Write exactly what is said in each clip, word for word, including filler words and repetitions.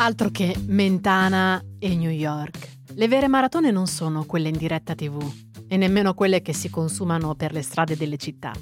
Altro che Mentana e New York. Le vere maratone non sono quelle in diretta tivù e nemmeno quelle che si consumano per le strade delle città.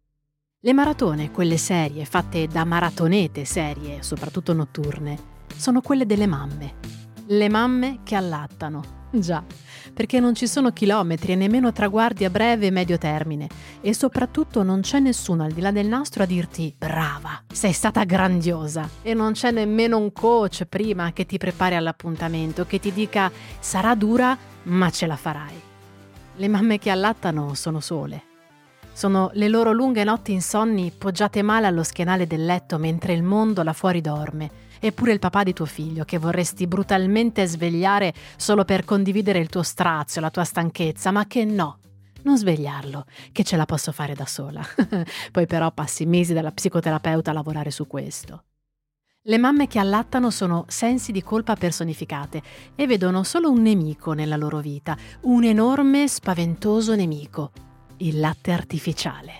Le maratone, quelle serie, fatte da maratonete serie, soprattutto notturne, sono quelle delle mamme. Le mamme che allattano. Già, perché non ci sono chilometri e nemmeno traguardi a breve e medio termine e soprattutto non c'è nessuno al di là del nastro a dirti brava, sei stata grandiosa e non c'è nemmeno un coach prima che ti prepari all'appuntamento, che ti dica sarà dura ma ce la farai. Le mamme che allattano sono sole. Sono le loro lunghe notti insonni poggiate male allo schienale del letto mentre il mondo là fuori dorme. Eppure il papà di tuo figlio che vorresti brutalmente svegliare solo per condividere il tuo strazio, la tua stanchezza, ma che no, non svegliarlo, che ce la posso fare da sola. Poi però passi mesi dalla psicoterapeuta a lavorare su questo. Le mamme che allattano sono sensi di colpa personificate e vedono solo un nemico nella loro vita, un enorme, spaventoso nemico, il latte artificiale.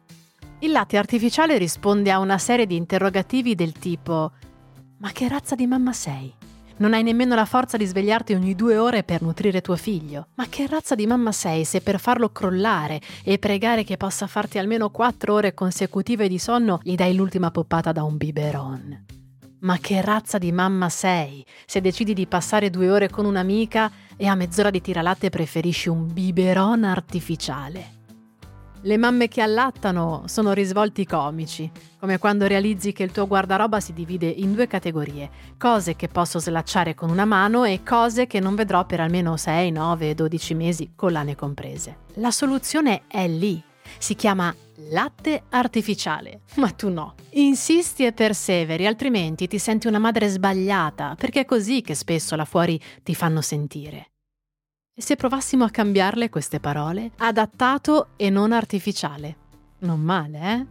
Il latte artificiale risponde a una serie di interrogativi del tipo: ma che razza di mamma sei? Non hai nemmeno la forza di svegliarti ogni due ore per nutrire tuo figlio. Ma che razza di mamma sei se per farlo crollare e pregare che possa farti almeno quattro ore consecutive di sonno gli dai l'ultima poppata da un biberon? Ma che razza di mamma sei se decidi di passare due ore con un'amica e a mezz'ora di tiralatte preferisci un biberon artificiale? Le mamme che allattano sono risvolti comici, come quando realizzi che il tuo guardaroba si divide in due categorie, cose che posso slacciare con una mano e cose che non vedrò per almeno sei, nove, dodici mesi, collane comprese. La soluzione è lì, si chiama latte artificiale, ma tu no. Insisti e perseveri, altrimenti ti senti una madre sbagliata, perché è così che spesso là fuori ti fanno sentire. E se provassimo a cambiarle queste parole? Adattato e non artificiale. Non male, eh?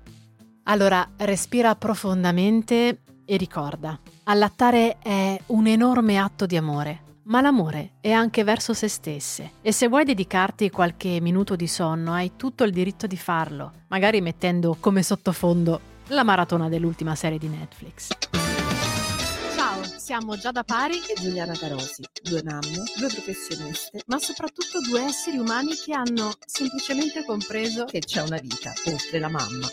Allora, respira profondamente e ricorda, allattare è un enorme atto di amore, ma l'amore è anche verso se stesse. E se vuoi dedicarti qualche minuto di sonno, hai tutto il diritto di farlo, magari mettendo come sottofondo la maratona dell'ultima serie di Netflix. Siamo Giada Pari e Giuliana Carosi, due mamme, due professioniste, ma soprattutto due esseri umani che hanno semplicemente compreso che c'è una vita oltre la mamma.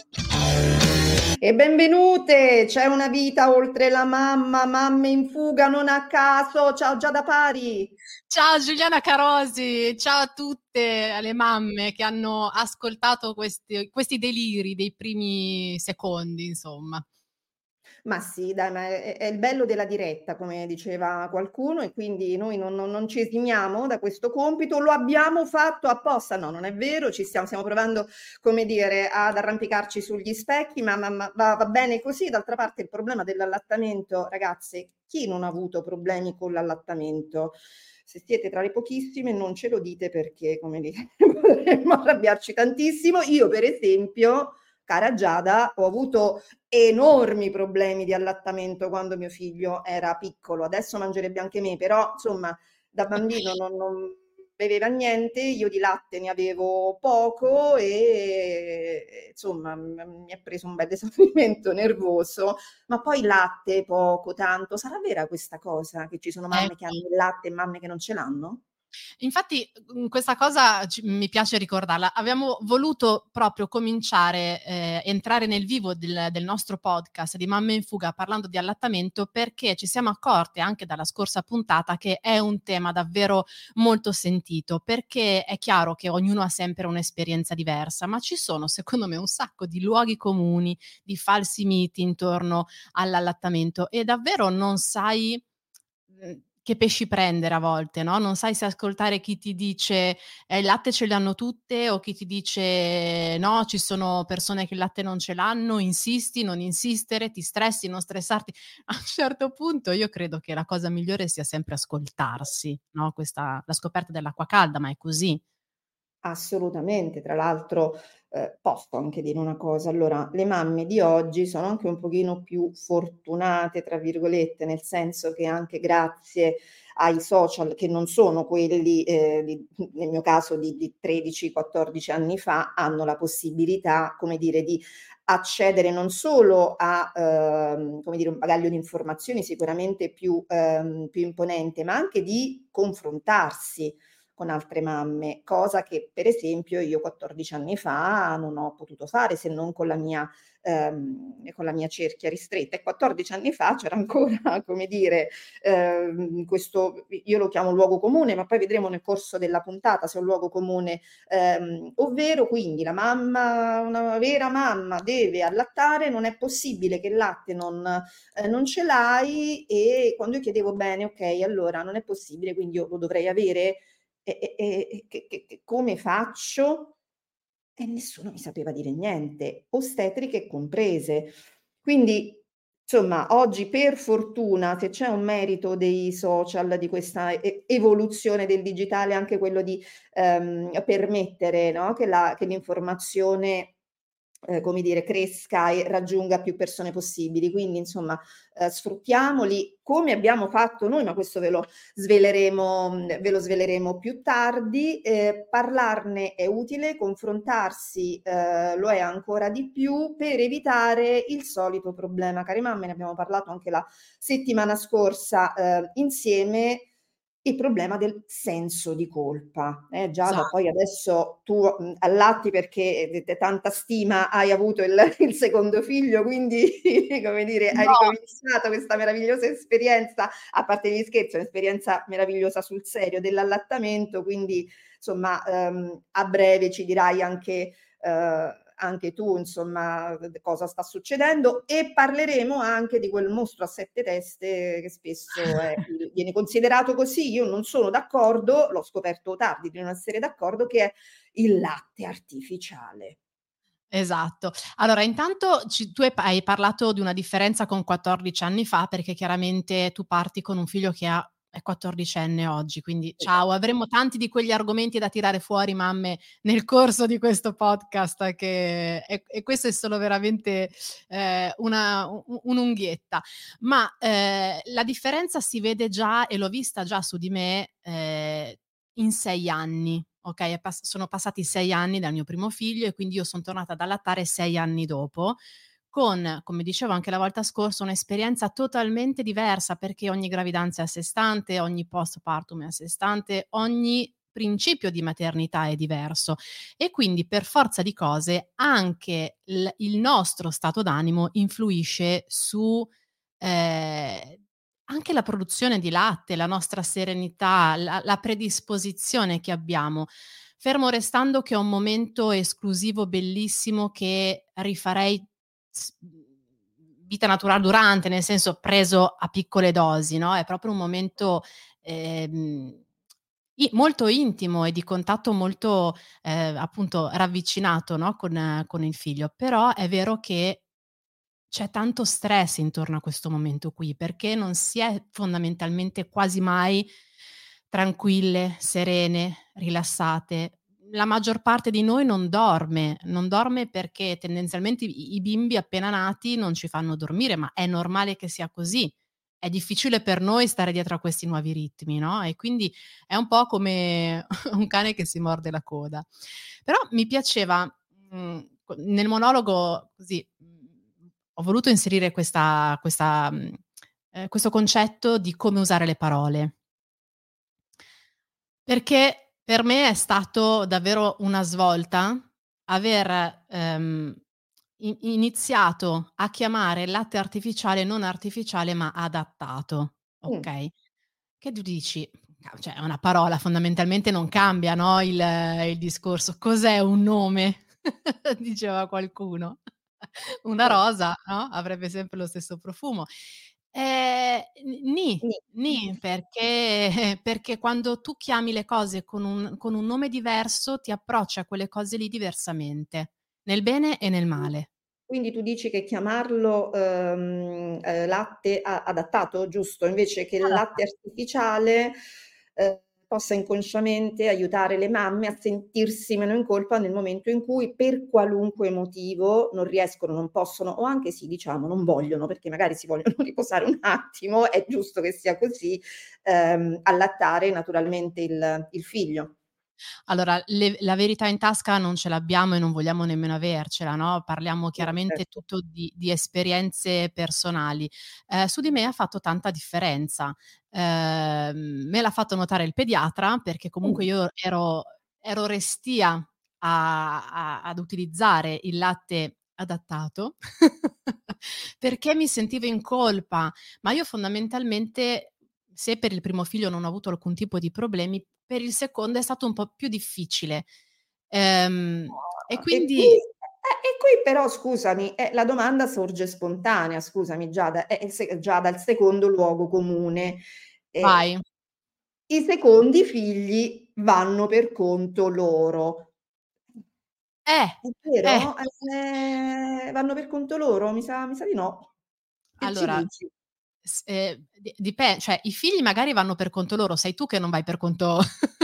E benvenute, c'è una vita oltre la mamma, mamme in fuga non a caso. Ciao Giada Pari. Ciao Giuliana Carosi, ciao a tutte le mamme che hanno ascoltato questi, questi deliri dei primi secondi, insomma. Ma sì, dai, ma è, è il bello della diretta, come diceva qualcuno, e quindi noi non, non- non ci esimiamo da questo compito, lo abbiamo fatto apposta, no, non è vero, ci stiamo, stiamo provando, come dire, ad arrampicarci sugli specchi, ma, ma- ma va, va bene così. D'altra parte il problema dell'allattamento, ragazze, chi non ha avuto problemi con l'allattamento? Se siete tra le pochissime non ce lo dite perché, come dire, potremmo arrabbiarci tantissimo. Io, per esempio, cara Giada, ho avuto enormi problemi di allattamento quando mio figlio era piccolo. Adesso mangerebbe anche me, però insomma da bambino non, non beveva niente, io di latte ne avevo poco e insomma m- mi è preso un bel esaurimento nervoso, ma poi latte poco, tanto. Sarà vera questa cosa che ci sono mamme che Ecco. hanno il latte e mamme che non ce l'hanno? Infatti, mhmm, questa cosa ci mi piace ricordarla. Abbiamo voluto proprio cominciare, ehm, entrare nel vivo del del nostro podcast di Mamme in Fuga parlando di allattamento, perché ci siamo accorte anche dalla scorsa puntata che è un tema davvero molto sentito, perché è chiaro che ognuno ha sempre un'esperienza diversa, ma ci sono secondo me un sacco di luoghi comuni, di falsi miti intorno all'allattamento e davvero non sai Mhmm, che pesci prendere a volte, no, non sai se ascoltare chi ti dice: "Eh, il latte ce l'hanno tutte" o chi ti dice: "No, ci sono persone che il latte non ce l'hanno", insisti, non insistere, ti stressi, non stressarti. A un certo punto io credo che la cosa migliore sia sempre ascoltarsi, no, questa la scoperta dell'acqua calda, ma è così. Assolutamente. Tra l'altro, ehm, posso anche dire una cosa, allora le mamme di oggi sono anche un pochino più "fortunate" tra virgolette, nel senso che anche grazie ai social che non sono quelli, ehm, di nel mio caso di di tredici, quattordici anni fa, hanno la possibilità, come dire, di accedere non solo a, uhm, come dire, un bagaglio di informazioni sicuramente più, ehm, più imponente, ma anche di confrontarsi con altre mamme, cosa che per esempio io quattordici anni fa non ho potuto fare, se non con la mia ehm, con la mia cerchia ristretta. E quattordici anni fa c'era ancora, come dire, ehm, questo io lo chiamo luogo comune, ma poi vedremo nel corso della puntata se è un luogo comune, ehm, ovvero quindi la mamma una vera mamma deve allattare, non è possibile che il latte non ehm, non ce l'hai, e quando io chiedevo: "Bene, okay, allora non è possibile, quindi io lo dovrei avere?" E e e e che che che come faccio? E nessuno mi sapeva dire niente, ostetriche comprese. Quindi, insomma, oggi per fortuna, se c'è un merito dei social, di questa e evoluzione del digitale, anche quello di, ehm, permettere, no, che la che l'informazione, ehm, come dire, cresca e raggiunga più persone possibili. Quindi insomma, ehm, sfruttiamoli come abbiamo fatto noi, ma questo ve lo sveleremo mhmm, ve lo sveleremo più tardi. Ehm, parlarne è utile, confrontarsi, ehm, lo è ancora di più per evitare il solito problema. Care mamme, ne abbiamo parlato anche la settimana scorsa, ehm, insieme, il problema del senso di colpa. Eh Giada, poi Esatto. adesso tu, mhmm, allatti perché d t tanta stima hai avuto il il secondo figlio, quindi come dire, hai No. ricominciato questa meravigliosa esperienza, a parte gli scherzi, è un'esperienza meravigliosa sul serio dell'allattamento, quindi insomma, ehm, a breve ci dirai anche ehm, anche tu insomma d cosa sta succedendo, e parleremo anche di quel mostro a sette teste che spesso è il viene considerato così, io non sono d'accordo, l'ho scoperto tardi di non essere d'accordo, che è il latte artificiale. Esatto. Allora intanto ci tu hai pa hai parlato di una differenza con quattordici anni fa, perché chiaramente tu parti con un figlio che ha è quattordicenne oggi, quindi ciao, Esatto. avremo tanti di quegli argomenti da tirare fuori, mamme, nel corso di questo podcast che e e questo è solo veramente, ehm, una u u un'unghietta. Ma, ehm, la differenza si vede già e l'ho vista già su di me, ehm, in sei anni, okay, è pass sono passati sei anni dal mio primo figlio e quindi io son tornata ad allattare sei anni dopo, con, come dicevo anche la volta scorsa, un'esperienza totalmente diversa, perché ogni gravidanza è a sé stante, ogni postpartum è a sé stante, ogni principio di maternità è diverso e quindi per forza di cose anche l il nostro stato d'animo influisce su, ehm, anche la produzione di latte, la nostra serenità, la la predisposizione che abbiamo. Fermo restando che è un momento esclusivo bellissimo che rifarei s mhmm, vita natural durante, nel senso preso a piccole dosi, no, è proprio un momento, ehm, i molto intimo e di contatto molto, ehm, appunto ravvicinato, no, con con il figlio. Però è vero che c'è tanto stress intorno a questo momento qui, perché non si è fondamentalmente quasi mai tranquille, serene, rilassate. La maggior parte di noi non dorme, non dorme perché tendenzialmente i i bimbi appena nati non ci fanno dormire, ma è normale che sia così. È difficile per noi stare dietro a questi nuovi ritmi, no, e quindi è un po' come un cane che si morde la coda. Però mi piaceva, mhmm, co nel monologo così, mhmm, ho voluto inserire questa questa mhmm, ehm, questo concetto di come usare le parole. Perché per me è stato davvero una svolta aver, ehm, i iniziato a chiamare il latte artificiale non artificiale, ma adattato, Mh. okay? Che tu dici, ca cioè è una parola, fondamentalmente non cambia, no, il il discorso. Cos'è un nome? Diceva qualcuno. Una Cer rosa, no, avrebbe sempre lo stesso profumo. Ehm, n nì, Ni. nì, perché perché quando tu chiami le cose con un con un nome diverso, ti approcci a quelle cose lì diversamente, nel bene e nel male. Quindi tu dici che chiamarlo, ehm, ehm, latte a adattato, giusto? Invece che il latte Adatta artificiale, ehm, possa inconsciamente aiutare le mamme a sentirsi meno in colpa nel momento in cui per qualunque motivo non riescono, non possono o anche sì, diciamo, non vogliono, perché magari si vogliono riposare un attimo, è giusto che sia così, ehm, allattare naturalmente il il figlio. Allora, le la verità in tasca non ce l'abbiamo e non vogliamo nemmeno avercela, no, parliamo No, chiaramente certo. tutto di di esperienze personali. Ehm, su di me ha fatto tanta differenza. Ehm, me l'ha fatto notare il pediatra, perché comunque Mh. io ero ero restia a a ad utilizzare il latte adattato, perché mi sentivo in colpa, ma io fondamentalmente, se per il primo figlio non ho avuto alcun tipo di problemi, per il secondo è stato un po' più difficile. Ehm, e Ah, e qui quindi eh, e qui però scusami, eh, la domanda sorge spontanea, scusami Giada, eh, il se già dal secondo luogo comune. Ehm, vai. I secondi figli vanno per conto loro. Eh, È eh, vero? Ehm, vanno per conto loro? Mi sa mi sa di no. Che ci allora, dici? s ehm, di dipe cioè i figli magari vanno per conto loro, sei tu che non vai per conto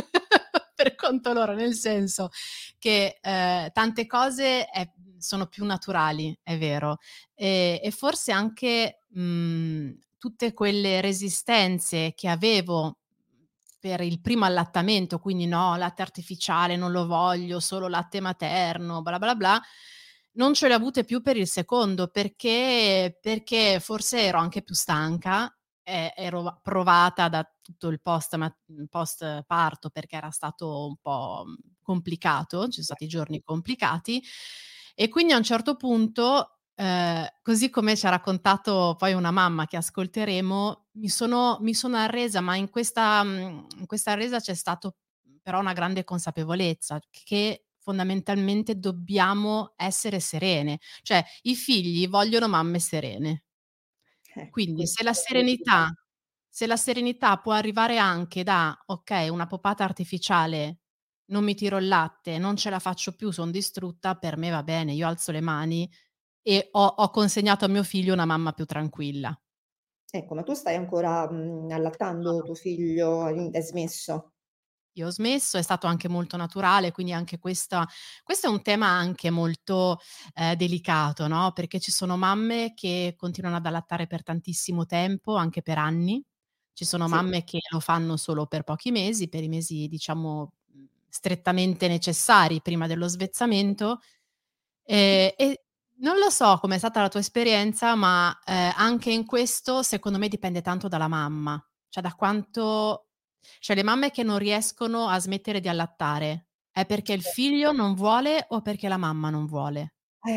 per conto loro, nel senso che, ehm, tante cose è sono più naturali, è vero, e e forse anche, mhmm, tutte quelle resistenze che avevo per il primo allattamento, quindi no, latte artificiale, non lo voglio, solo latte materno, bla bla bla, non ce le ho avute più per il secondo perché perché forse ero anche più stanca, e ero va provata da tutto il post ma mhmm, post parto perché era stato un po', mhmm, complicato, ci son stati giorni complicati e quindi a un certo punto, ehm, così come ci ha raccontato poi una mamma che ascolteremo, mi sono mi sono arresa, ma in questa mhmm, in questa resa c'è stato però una grande consapevolezza che fondamentalmente dobbiamo essere serene, cioè i figli vogliono mamme serene. Eh, Quindi se questo la è vero. serenità se la serenità può arrivare anche da: "Okay, una popata artificiale, non mi tiro il latte, non ce la faccio più, son distrutta", per me va bene, io alzo le mani e ho ho consegnato a mio figlio una mamma più tranquilla. Ecco, ma tu stai ancora, mhmm, allattando tuo figlio? Hai hai smesso? Io ho smesso, è stato anche molto naturale, quindi anche questa questo è un tema anche molto, ehm, delicato, no, perché ci sono mamme che continuano ad allattare per tantissimo tempo, anche per anni. Ci sono Sì. mamme che lo fanno solo per pochi mesi, per i mesi diciamo, mhmm, strettamente necessari prima dello svezzamento. Ehm, e non lo so com'è stata la tua esperienza, ma, ehm, anche in questo secondo me dipende tanto dalla mamma, cioè da quanto cioè le mamme che non riescono a smettere di allattare, è perché il figlio non vuole o perché la mamma non vuole?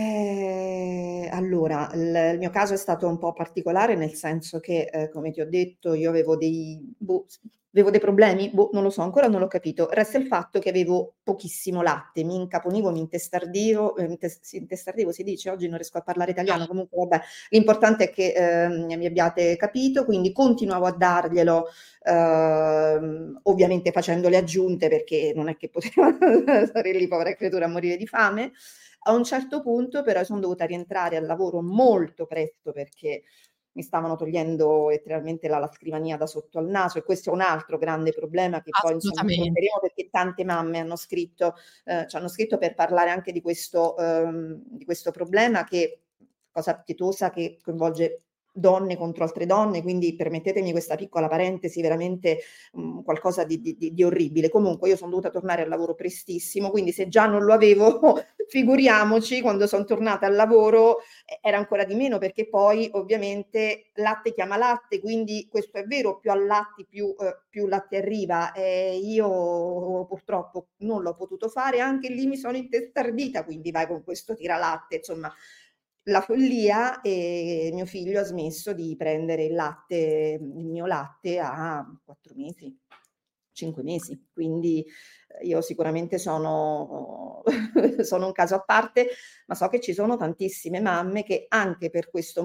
Ehm, allora, il il mio caso è stato un po' particolare, nel senso che, ehm, come ti ho detto, io avevo dei boh, s avevo dei problemi? Boh, non lo so, ancora non l'ho capito. Resta il fatto che avevo pochissimo latte, mi incaponivo, mi intestardivo ehm, intes sì, intestardivo si dice? Oggi non riesco a parlare italiano, Ah, comunque vabbè, l'importante è che, ehm, mi abbiate capito, quindi continuavo a darglielo, ehm, ovviamente facendo le aggiunte perché non è che poteva stare lì, povera creatura, a morire di fame. A un certo punto però son dovuta rientrare al lavoro molto presto perché mi stavano togliendo letteralmente la la scrivania da sotto al naso e questo è un altro grande problema che poi insomma assolutamente. affronteremo perché tante mamme hanno scritto ehm, c'hanno scritto per parlare anche di questo ehm, di questo problema che cosa pietosa che coinvolge donne contro altre donne, quindi permettetemi questa piccola parentesi veramente, mhmm, qualcosa di di di di orribile. Comunque io son dovuta tornare al lavoro prestissimo, quindi se già non lo avevo figuriamoci quando son tornata al lavoro e era ancora di meno, perché poi ovviamente latte chiama latte, quindi questo è vero, più allatti più uhm, più latte arriva. E io purtroppo non l'ho potuto fare, anche lì mi sono intestardita, quindi vai con questo tiralatte, insomma la follia, e mio figlio ha smesso di prendere il latte il mio latte a quattro mesi, cinque mesi. Quindi, ehm, io sicuramente sono sono un caso a parte, ma so che ci sono tantissime mamme che anche per questo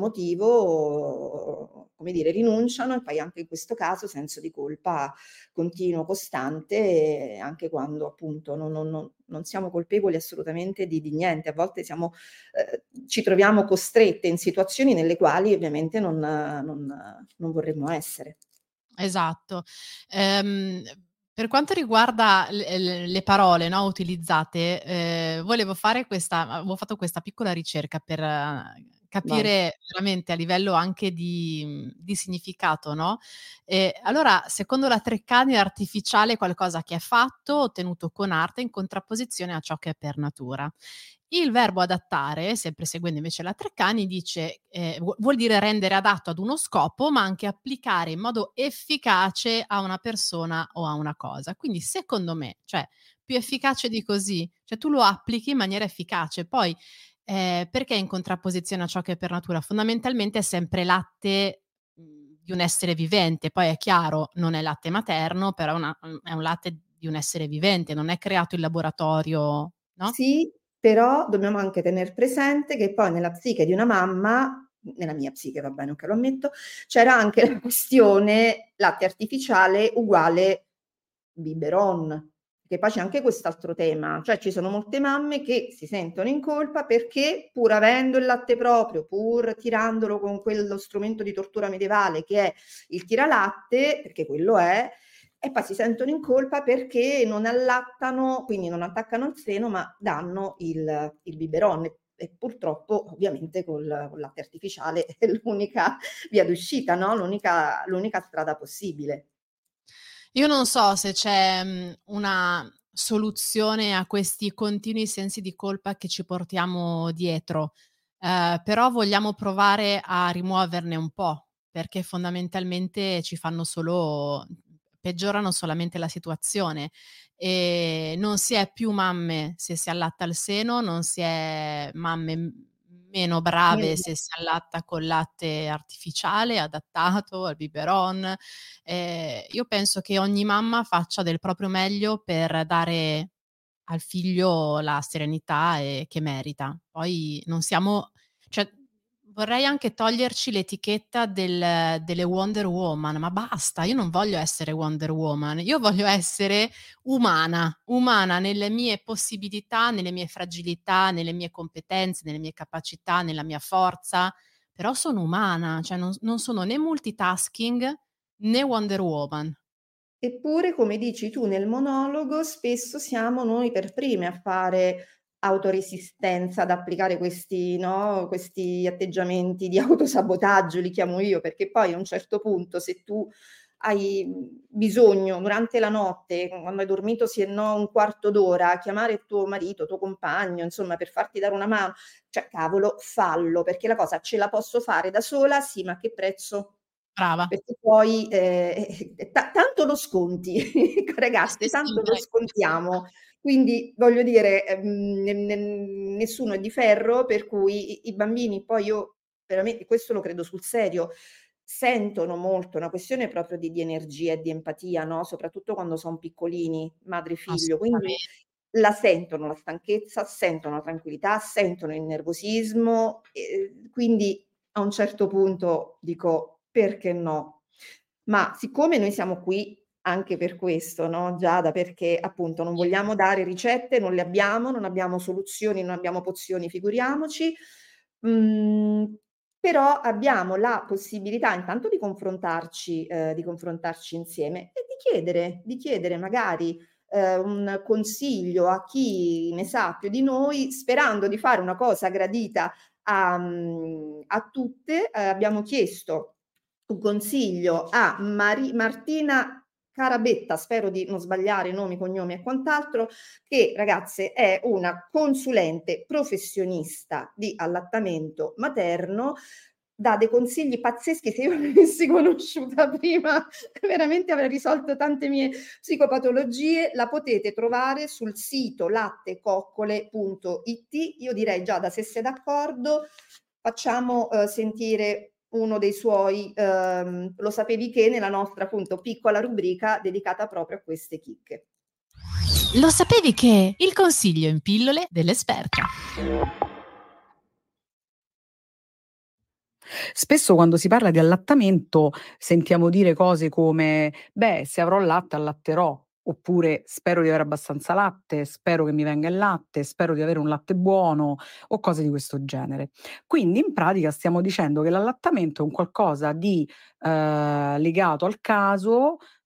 motivo, come dire, rinunciano e poi anche in questo caso senso di colpa continuo, costante, anche quando appunto non non non non siamo colpevoli assolutamente di di niente. A volte siamo ehm, ci troviamo costrette in situazioni nelle quali ovviamente non non non vorremmo essere. Esatto. Ehm, Per quanto riguarda l l le parole, no, utilizzate, ehm, volevo fare questa avevo fatto questa piccola ricerca per eh, Vai. capire veramente a livello anche di mhmm, di significato, no, ehm, allora secondo la Treccani artificiale è qualcosa che è fatto, ottenuto con arte, in contrapposizione a ciò che è per natura. Il verbo adattare, sempre seguendo invece la Treccani, dice ehm, vu vuol dire rendere adatto ad uno scopo, ma anche applicare in modo efficace a una persona o a una cosa. Quindi secondo me, cioè più efficace di così, cioè tu lo applichi in maniera efficace. Poi, ehm, perché in contrapposizione a ciò che è per natura? Fondamentalmente è sempre latte, mhmm, di un essere vivente. Poi è chiaro, non è latte materno, però è una mhmm, è un latte di un essere vivente, non è creato in laboratorio, no? Sì, però dobbiamo anche tener presente che poi nella psiche di una mamma, nella mia psiche va bene, okay, lo ammetto, c'era anche la questione latte artificiale uguale biberon, che poi c'è anche quest'altro tema, cioè ci sono molte mamme che si sentono in colpa perché pur avendo il latte proprio, pur tirandolo con quello strumento di tortura medievale che è il tiralatte, perché quello è, e poi si sentono in colpa perché non allattano, quindi non attaccano al seno, ma danno il il biberon e e purtroppo ovviamente col col latte artificiale è l'unica via d'uscita, no, l'unica l'unica strada possibile. Io non so se c'è, mhmm, una soluzione a questi continui sensi di colpa che ci portiamo dietro, ehm, però vogliamo provare a rimuoverne un po', perché fondamentalmente ci fanno solo peggiorano solamente la situazione. Ehm, non si è più mamme se si allatta al seno, non si è mamme m meno brave se si allatta col latte artificiale adattato al biberon. Ehm, io penso che ogni mamma faccia del proprio meglio per dare al figlio la serenità, ehm, che merita. Poi non siamo cioè vorrei anche toglierci l'etichetta del delle Wonder Woman, ma basta, io non voglio essere Wonder Woman, io voglio essere umana, umana nelle mie possibilità, nelle mie fragilità, nelle mie competenze, nelle mie capacità, nella mia forza, però sono umana, cioè non s non sono né multitasking né Wonder Woman. Eppure, come dici tu nel monologo, spesso siamo noi per prime a fare autoresistenza, ad applicare questi no, questi atteggiamenti di autosabotaggio, li chiamo io, perché poi a un certo punto se tu hai, mhmm, bisogno durante la notte, quando hai dormito sì e no un quarto d'ora, chiamare tuo marito, tuo compagno, insomma per farti dare una mano, cioè cavolo fallo, perché la cosa ce la posso fare da sola, sì, ma a che prezzo? Brava. Perché poi, ehm, eh, ta tanto lo sconti, Sei ragazzi, tanto lo sempre scontiamo. Quindi voglio dire, ehm, ne ne nessuno è di ferro, per cui i i bambini poi io veramente questo lo credo sul serio, sentono molto, è una questione proprio di di energia e di empatia, no, soprattutto quando son piccolini, madre e figlio, quindi assolutamente. la sentono la stanchezza, sentono la tranquillità, sentono il nervosismo, ehm, quindi a un certo punto dico: "Perché no?" Ma siccome noi siamo qui anche per questo, no, Giada, perché appunto non vogliamo dare ricette, non le abbiamo, non abbiamo soluzioni, non abbiamo pozioni, figuriamoci, mhmm, però abbiamo la possibilità intanto di confrontarci ehm, di confrontarci insieme e di chiedere di chiedere magari, ehm, un consiglio a chi ne sa più di noi, sperando di fare una cosa gradita a mhmm, a tutte. Ehm, abbiamo chiesto un consiglio a Mari Martina Carabetta, spero di non sbagliare nomi, cognomi e quant'altro, che ragazze è una consulente professionista di allattamento materno, dà dei consigli pazzeschi. Se io l'avessi conosciuta prima, veramente avrei risolto tante mie psicopatologie. La potete trovare sul sito lattecoccole punto it. Io direi Giada, se sei d'accordo, facciamo, uhm, sentire uno dei suoi, uhm, "Lo sapevi che?" nella nostra appunto piccola rubrica dedicata proprio a queste chicche. Lo sapevi che? Il consiglio in pillole dell'esperta. Spesso quando si parla di allattamento sentiamo dire cose come: "Beh, se avrò latte allatterò", oppure: "Spero di avere abbastanza latte, spero che mi venga il latte, spero di avere un latte buono", o cose di questo genere. Quindi in pratica stiamo dicendo che l'allattamento è un qualcosa di, ehm, legato al caso,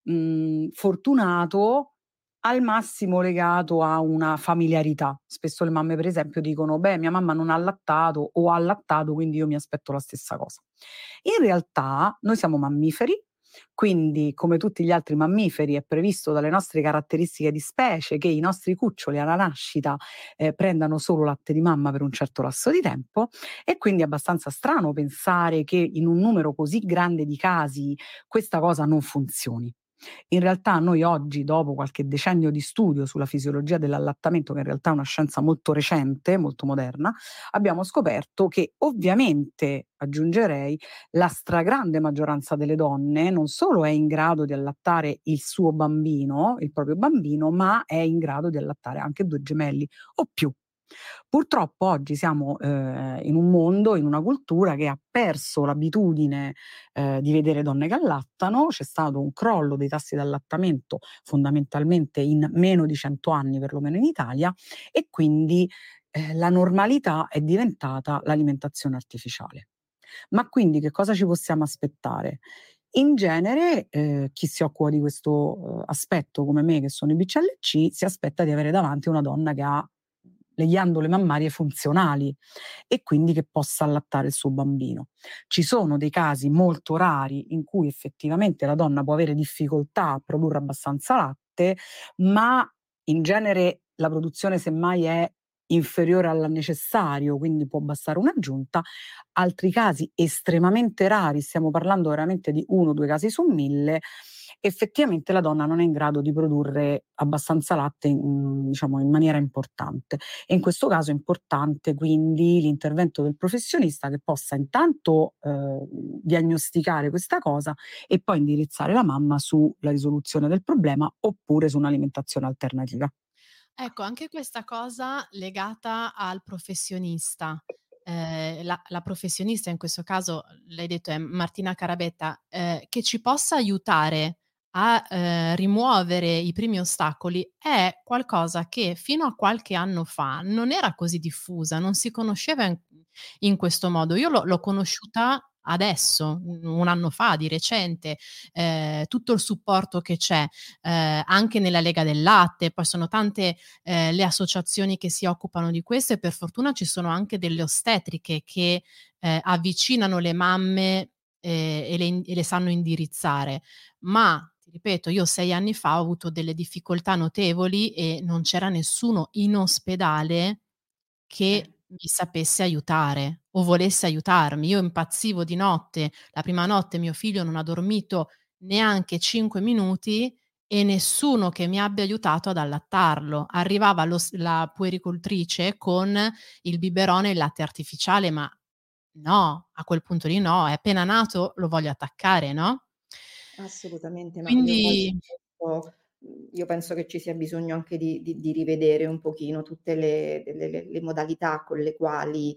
mhmm, fortunato, al massimo legato a una familiarità. Spesso le mamme per esempio dicono: "Beh, mia mamma non ha allattato o ha allattato, quindi io mi aspetto la stessa cosa". In realtà noi siamo mammiferi, quindi come tutti gli altri mammiferi è previsto dalle nostre caratteristiche di specie che i nostri cuccioli alla nascita, ehm, prendano solo latte di mamma per un certo lasso di tempo e quindi è abbastanza strano pensare che in un numero così grande di casi questa cosa non funzioni. In realtà noi oggi, dopo qualche decennio di studio sulla fisiologia dell'allattamento, che in realtà è una scienza molto recente, molto moderna, abbiamo scoperto che ovviamente, aggiungerei, la stragrande maggioranza delle donne non solo è in grado di allattare il suo bambino, il proprio bambino, ma è in grado di allattare anche due gemelli o più. Purtroppo oggi siamo eh, in un mondo, in una cultura che ha perso l'abitudine eh, di vedere donne che allattano, c'è stato un crollo dei tassi di allattamento fondamentalmente in meno di cento anni, perlomeno in Italia, e quindi eh, la normalità è diventata l'alimentazione artificiale. Ma quindi che cosa ci possiamo aspettare? In genere, eh, chi si occupa di questo eh, aspetto come me, che sono i B C L C, si aspetta di avere davanti una donna che ha le ghiandole mammarie funzionali e quindi che possa allattare il suo bambino. Ci sono dei casi molto rari in cui effettivamente la donna può avere difficoltà a produrre abbastanza latte, ma in genere la produzione semmai è inferiore al necessario, quindi può bastare un'aggiunta. Altri casi estremamente rari, stiamo parlando veramente di uno o due casi su mille, effettivamente la donna non è in grado di produrre abbastanza latte in, diciamo, in maniera importante. E in questo caso è importante quindi l'intervento del professionista che possa intanto eh, diagnosticare questa cosa e poi indirizzare la mamma sulla risoluzione del problema oppure su un'alimentazione alternativa. Ecco, anche questa cosa legata al professionista. Ehm, la la professionista in questo caso, l'hai detto, è Martina Carabetta, ehm, che ci possa aiutare a, ehm, rimuovere i primi ostacoli è qualcosa che fino a qualche anno fa non era così diffusa, non si conosceva in in questo modo. Io l'ho l'ho conosciuta adesso, un un anno fa, di recente, ehm, tutto il supporto che c'è, ehm, anche nella Lega del Latte, poi sono tante ehm, le associazioni che si occupano di questo e per fortuna ci sono anche delle ostetriche che, ehm, avvicinano le mamme, ehm, e le in e le sanno indirizzare. Ma, ti ripeto, io sei anni fa ho avuto delle difficoltà notevoli e non c'era nessuno in ospedale Eh. che mi sapesse aiutare o volesse aiutarmi. Io impazzivo di notte, la prima notte mio figlio non ha dormito neanche cinque minuti e nessuno che mi abbia aiutato ad allattarlo. Arrivava l'os la puericultrice con il biberone e il latte artificiale, ma no, a quel punto lì no, è appena nato lo voglio attaccare, no? Assolutamente, ma io poi su Quindi questo, mhmm, io penso che ci sia bisogno anche di di di rivedere un pochino tutte le le le le modalità con le quali,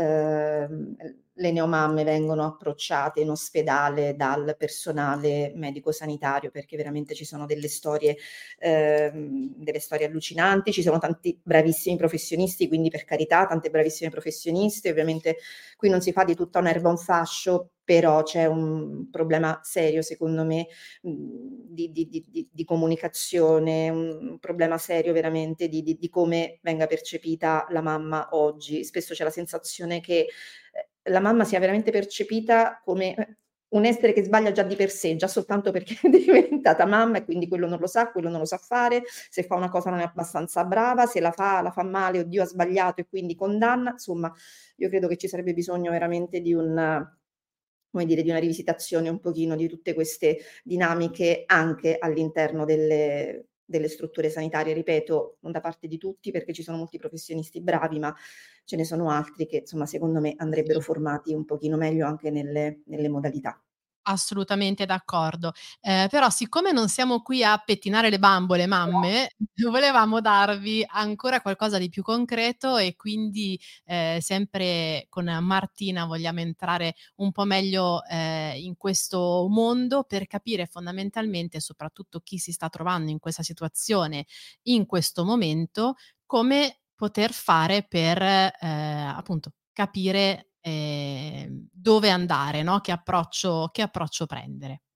ehm, le neomamme vengono approcciate in ospedale dal personale medico-sanitario, perché veramente ci sono delle storie ehm, delle storie allucinanti, ci sono tanti bravissimi professionisti, quindi per carità, tante bravissime professioniste, ovviamente qui non si fa di tutta un'erba un fascio, però c'è un problema serio secondo me, mhmm, di di di di di comunicazione, un problema serio veramente di di di come venga percepita la mamma oggi. Spesso c'è la sensazione che, ehm, la mamma sia veramente percepita come, ehm, un essere che sbaglia già di per sé, già soltanto perché è diventata mamma e quindi quello non lo sa, quello non lo sa fare, se fa una cosa non è abbastanza brava, se la fa la fa male, "Oddio ha sbagliato" e quindi condanna. Insomma, io credo che ci sarebbe bisogno veramente di un come dire, di una rivisitazione un pochino di tutte queste dinamiche anche all'interno delle delle strutture sanitarie, ripeto, non da parte di tutti, perché ci sono molti professionisti bravi, ma ce ne sono altri che, insomma, secondo me andrebbero sì. formati un pochino meglio anche nelle nelle modalità. Assolutamente d'accordo. Ehm, però siccome non siamo qui a pettinare le bambole mamme, volevamo darvi ancora qualcosa di più concreto e quindi, ehm, sempre con Martina vogliamo entrare un po' meglio, ehm, in questo mondo per capire fondamentalmente, soprattutto chi si sta trovando in questa situazione in questo momento, come poter fare per, ehm, appunto capire, ehm, dove andare, no, che approccio che approccio prendere.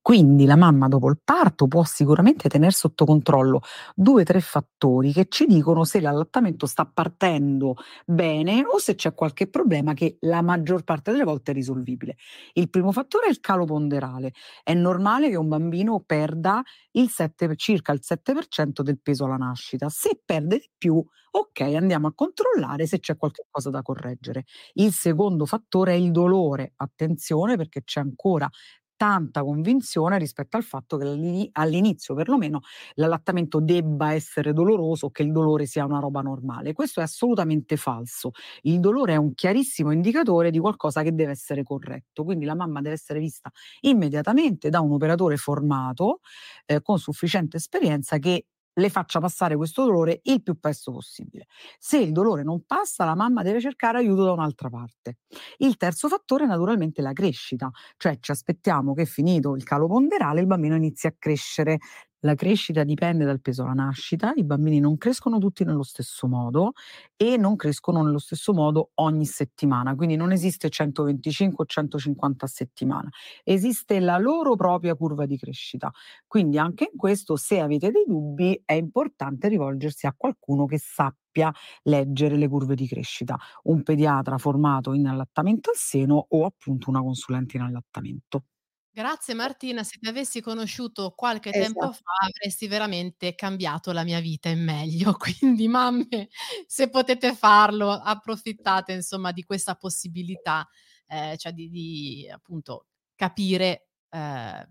Quindi la mamma dopo il parto può sicuramente tener sotto controllo due tre fattori che ci dicono se l'allattamento sta partendo bene o se c'è qualche problema che la maggior parte delle volte è risolvibile. Il primo fattore è il calo ponderale. È normale che un bambino perda il sette circa il sette per cento del peso alla nascita. Se perde di più, ok, andiamo a controllare se c'è qualche cosa da correggere. Il secondo fattore è il dolore. Attenzione, perché c'è ancora tanta convinzione rispetto al fatto che all'ini- all'inizio perlomeno l'allattamento debba essere doloroso, che il dolore sia una roba normale. Questo è assolutamente falso. Il dolore è un chiarissimo indicatore di qualcosa che deve essere corretto, quindi la mamma deve essere vista immediatamente da un operatore formato eh, con sufficiente esperienza che le faccia passare questo dolore il più presto possibile. Se il dolore non passa, la mamma deve cercare aiuto da un'altra parte. Il terzo fattore è naturalmente la crescita, cioè ci aspettiamo che finito il calo ponderale il bambino inizi a crescere. La crescita dipende dal peso alla nascita, i bambini non crescono tutti nello stesso modo e non crescono nello stesso modo ogni settimana, quindi non esiste centoventicinque o centocinquanta a settimana, esiste la loro propria curva di crescita. Quindi anche in questo, se avete dei dubbi, è importante rivolgersi a qualcuno che sappia leggere le curve di crescita, un pediatra formato in allattamento al seno o appunto una consulente in allattamento. Grazie Martina, se ti avessi conosciuto qualche tempo Esatto. fa avresti veramente cambiato la mia vita in meglio. Quindi mamme, se potete farlo, approfittate insomma di questa possibilità, ehm, cioè di di appunto capire, ehm,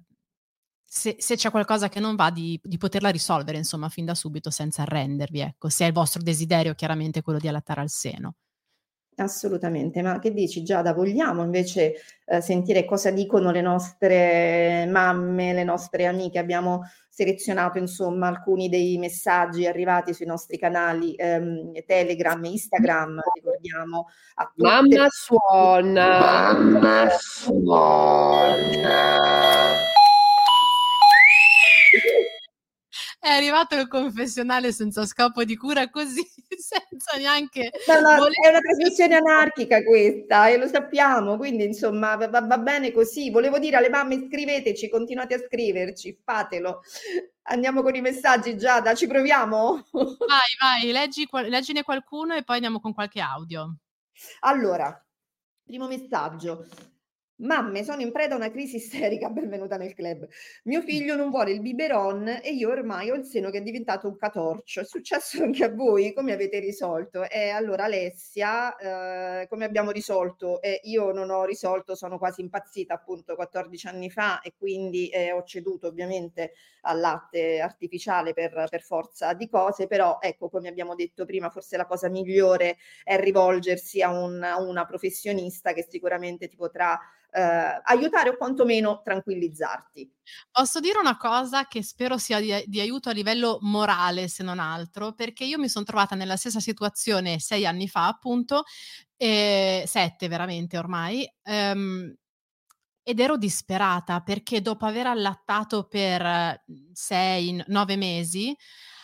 se se c'è qualcosa che non va di di poterla risolvere insomma fin da subito senza arrendervi, ecco, se è il vostro desiderio chiaramente quello di allattare al seno. Assolutamente. Ma che dici Giada, vogliamo invece, ehm, sentire cosa dicono le nostre mamme, le nostre amiche? Abbiamo selezionato insomma alcuni dei messaggi arrivati sui nostri canali, ehm, Telegram e Instagram, ricordiamo a tutte Mamma le suona. Mamma suona. È arrivato il confessionale senza scopo di cura così, senza neanche No, no, voler è una trasmissione anarchica questa e lo sappiamo, quindi insomma va va va bene così. Volevo dire alle mamme scriveteci, continuate a scriverci, fatelo. Andiamo con i messaggi Giada, ci proviamo? Vai, vai, leggi qual leggine qualcuno e poi andiamo con qualche audio. Allora, primo messaggio. Mamme, sono in preda a una crisi isterica, benvenuta nel club. Mio figlio non vuole il biberon e io ormai ho il seno che è diventato un catorcio. È successo anche a voi? Come avete risolto? E allora Alessia, eh, come abbiamo risolto? Eh, io non ho risolto, sono quasi impazzita appunto quattordici anni fa e quindi eh, ho ceduto ovviamente al latte artificiale per, per forza di cose, però ecco, come abbiamo detto prima, forse la cosa migliore è rivolgersi a, un, a una professionista che sicuramente ti potrà eh, aiutare o quantomeno tranquillizzarti. Posso dire una cosa che spero sia di di aiuto a livello morale, se non altro, perché io mi son trovata nella stessa situazione sei anni fa appunto, ehm, sette veramente ormai, ehm, ed ero disperata perché dopo aver allattato per sei, n nove mesi,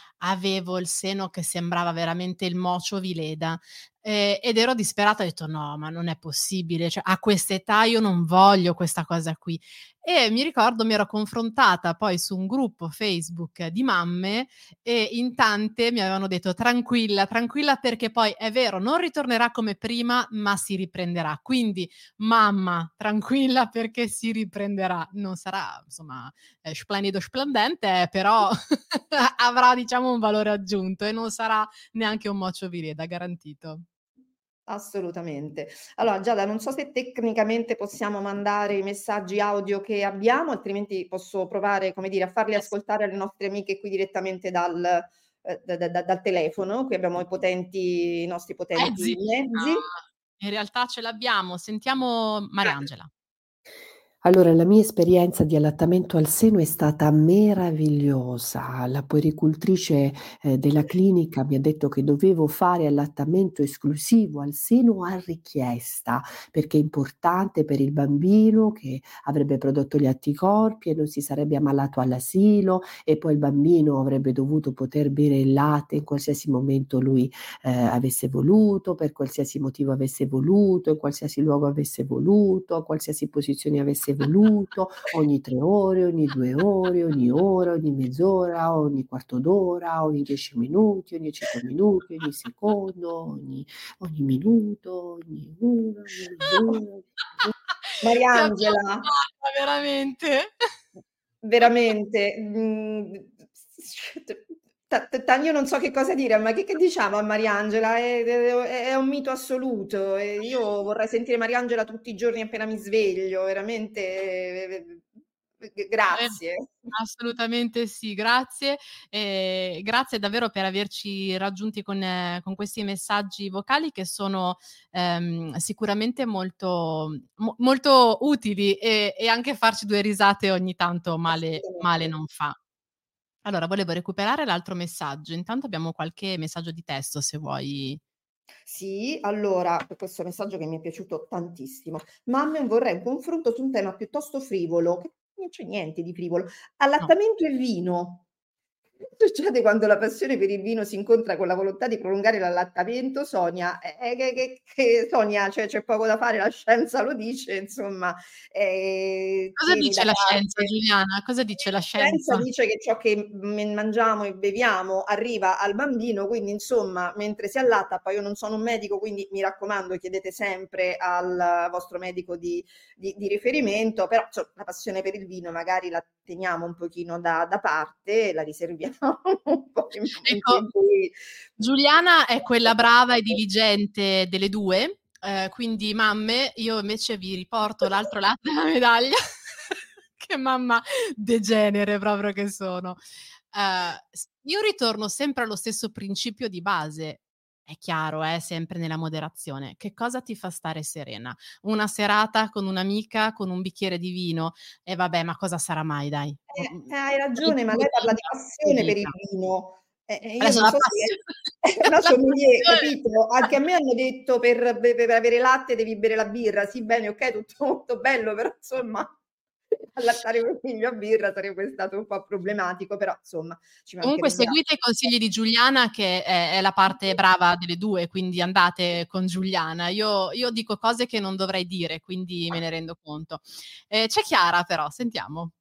avevo il seno che sembrava veramente il mocio Vileda, ehm, ed ero disperata, ho detto: "No, ma non è possibile, cioè a quest'età io non voglio questa cosa qui". E mi ricordo mi ero confrontata poi su un gruppo Facebook di mamme e in tante mi avevano detto: "Tranquilla, tranquilla perché poi è vero, non ritornerà come prima, ma si riprenderà". Quindi mamma, tranquilla perché si riprenderà. Non sarà insomma, ehm, splendido splendente, però avrà diciamo un valore aggiunto e non sarà neanche un mocio Vileda, garantito. Assolutamente. Allora Giada, non so se tecnicamente possiamo mandare i messaggi audio che abbiamo, altrimenti posso provare, come dire, a farli Eh sì. ascoltare alle nostre amiche qui direttamente dal, eh, da- da- dal telefono. Qui abbiamo i potenti, i nostri Mezzi? potenti mezzi. No, in realtà ce l'abbiamo. Sentiamo Mariangela. Allora, la mia esperienza di allattamento al seno è stata meravigliosa. La puericultrice, ehm, della clinica mi ha detto che dovevo fare allattamento esclusivo al seno a richiesta, perché è importante per il bambino che avrebbe prodotto gli anticorpi e non si sarebbe ammalato all'asilo e poi il bambino avrebbe dovuto poter bere il latte in qualsiasi momento lui, ehm, avesse voluto, per qualsiasi motivo avesse voluto, in qualsiasi luogo avesse voluto, a qualsiasi posizione avesse avesse voluto, ogni tre ore, ogni due ore, ogni ora, ogni mezz'ora, ogni quarto d'ora, ogni dieci minuti, ogni cinque minuti, ogni secondo, ogni ogni minuto, ogni ora, ogni mezz'ora. Ti abbiamo Mariangela, amata, veramente. veramente, mhmm, ta ta ta io non so che cosa dire, ma che che diciamo a Mariangela? È è è un mito assoluto e io vorrei sentire Mariangela tutti i giorni appena mi sveglio, veramente, g Eh, grazie. assolutamente sì, grazie. Ehm, grazie davvero per averci raggiunti con eh, con questi messaggi vocali che sono, ehm, sicuramente molto mo molto utili e e anche farci due risate ogni tanto male male Assolutamente. non fa. Allora volevo recuperare l'altro messaggio, intanto abbiamo qualche messaggio di testo se vuoi. Sì, allora, questo messaggio che mi è piaciuto tantissimo. Mamme, vorrei un confronto su un tema piuttosto frivolo, che non c'è niente di frivolo. No. Allattamento e vino. Succede quando la passione per il vino si incontra con la volontà di prolungare l'allattamento, Sonia, eh, che che che Sonia, cioè c'è poco da fare, la scienza lo dice, insomma, ehm, Cosa tieni da dice la scienza, parte. Giuliana? Cosa dice la La scienza scienza? dice che ciò che, mhmm, mangiamo e beviamo arriva al bambino, quindi insomma mentre si allatta, poi io non sono un medico, quindi mi raccomando chiedete sempre al vostro medico di di di riferimento, però inso la passione per il vino magari la teniamo un pochino da da parte, la riserviamo un po' in momenti Ecco, in cui Giuliana è quella brava e diligente delle due, ehm, quindi mamme, io invece vi riporto l'altro lato della medaglia, che mamma degenere proprio che sono. Ehm, s io ritorno sempre allo stesso principio di base, è chiaro eh, sempre nella moderazione. Che cosa ti fa stare serena? Una serata con un'amica, con un bicchiere di vino? E vabbè, ma cosa sarà mai dai? Eh, Mh-mh, eh, hai ragione, ma lei parla di bevutina, passione per il bevita. vino. Eh, e io Adesso non la so se lei passione è una la sommelier, passione capito? Anche a me hanno detto per be per avere latte devi bere la birra. Sì, bene, okay, tutto molto bello, però insomma allattare mio figlio a birra sarebbe stato un po' problematico, però insomma ci Comunque mancherebbe seguite i altro. consigli di Giuliana che è è la parte brava delle due, quindi andate con Giuliana. Io io dico cose che non dovrei dire, quindi me ne rendo conto. Ehm, c'è Chiara però, sentiamo.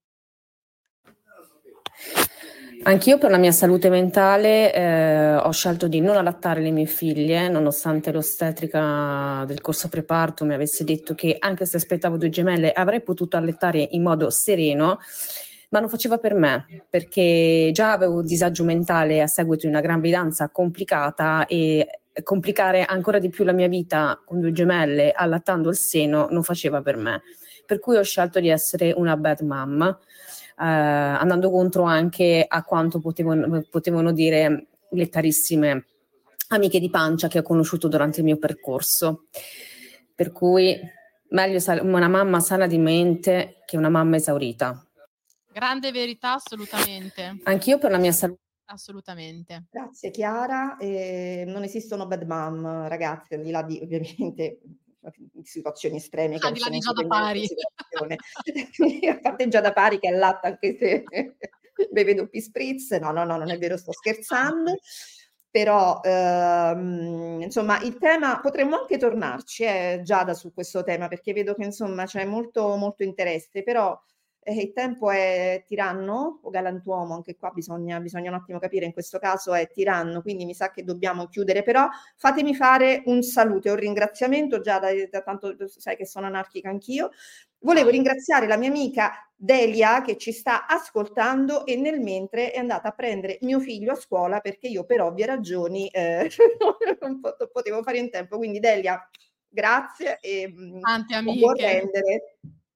Anch'io per la mia salute mentale eh, ho scelto di non allattare le mie figlie, nonostante l'ostetrica del corso preparto mi avesse detto che anche se aspettavo due gemelle avrei potuto allattare in modo sereno, ma non faceva per me, perché già avevo un disagio mentale a seguito di una gravidanza complicata e complicare ancora di più la mia vita con due gemelle allattando il seno non faceva per me. Per cui ho scelto di essere una bad mom. Eh, andando contro anche a quanto potevano, potevano dire le carissime amiche di pancia che ho conosciuto durante il mio percorso. Per cui meglio sal- una mamma sana di mente che una mamma esaurita. Grande verità, assolutamente. Anch'io per la mia salute. Assolutamente. Grazie Chiara, ehm, non esistono bad mom ragazzi, al di là di ovviamente situazioni estreme che Al di là possono di Giada intervenire in Pari. considerazione. A parte Giada Pari che allatta anche se beve doppi spritz, no, no, no, non è vero, sto scherzando. Però, ehm, insomma il tema potremmo anche tornarci eh, Giada su questo tema, perché vedo che insomma c'è molto, molto interesse, però eh, il tempo è tiranno o galantuomo, anche qua bisogna, bisogna un attimo capire, in questo caso è tiranno, quindi mi sa che dobbiamo chiudere, però fatemi fare un saluto e un ringraziamento, già da, da tanto sai che sono anarchica anch'io. Volevo Vai. ringraziare la mia amica Delia che ci sta ascoltando e nel mentre è andata a prendere mio figlio a scuola perché io per ovvie ragioni eh, non pot- potevo fare in tempo. Quindi Delia, grazie e mh, Tante a buon amiche. rendere.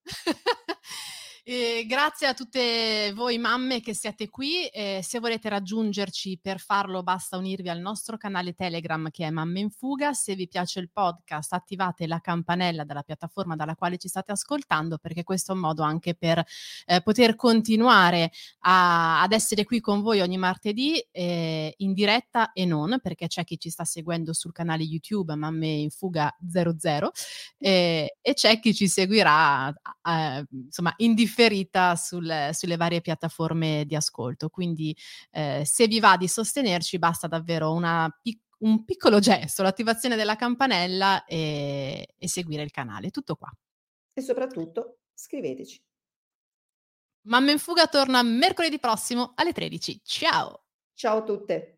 E grazie a tutte voi mamme che siete qui. Eh, se volete raggiungerci per farlo basta unirvi al nostro canale Telegram che è Mamme in Fuga. Se vi piace il podcast attivate la campanella dalla piattaforma dalla quale ci state ascoltando, perché questo è un modo anche per eh, poter continuare a, ad essere qui con voi ogni martedì eh, in diretta e non, perché c'è chi ci sta seguendo sul canale YouTube Mamme in Fuga zero zero eh, e c'è chi ci seguirà eh, insomma in differita sul, sulle varie piattaforme di ascolto. Quindi eh, se vi va di sostenerci basta davvero una pic- un piccolo gesto, l'attivazione della campanella e, e seguire il canale. Tutto qua. E soprattutto scriveteci. Mamma in fuga torna mercoledì prossimo alle tredici. Ciao! Ciao a tutte.